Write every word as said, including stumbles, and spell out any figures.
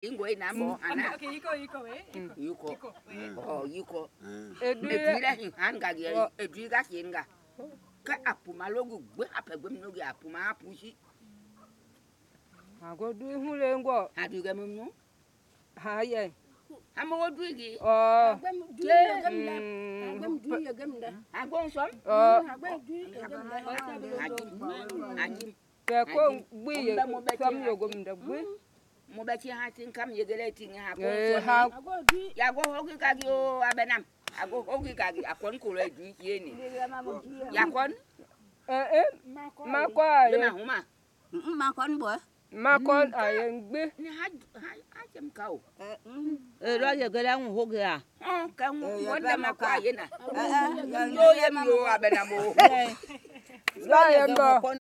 Ingwe na mo ana. Okay, iko iko we. Yuko. Iko. Oh, yuko. Edu Edwira hanga ge edwira hinga. Ka apuma logu gbe apegbe mnogi apuma apushi. agodu ihule ngo. Aduga munu. Ha ye. Amo odwigi. Oh. Agbem du ye gemda. Agbem du ye gemda. Agbon som. Oh. Agbem du ye gemda. Aji. Ke ko gbi ye som yogom da gbi. Mo ba ti ha tin kam yegele tin ha ko Eh so. ha Ago du Ya go hogi kagi o abenam. Ago hogi kagi akon ko le du ye ni. Ya kon. eh eh makọ Le aye ma huma. ma kon bo. makọ aye gbi. Ni ha ha jem ka o. Eh, lo yegele un hoge a. Oh, ka mo wonda ma kwa ye na. Eh, eh, Yo ye mi o abenam o. lo Ba ye yegele mbo. ko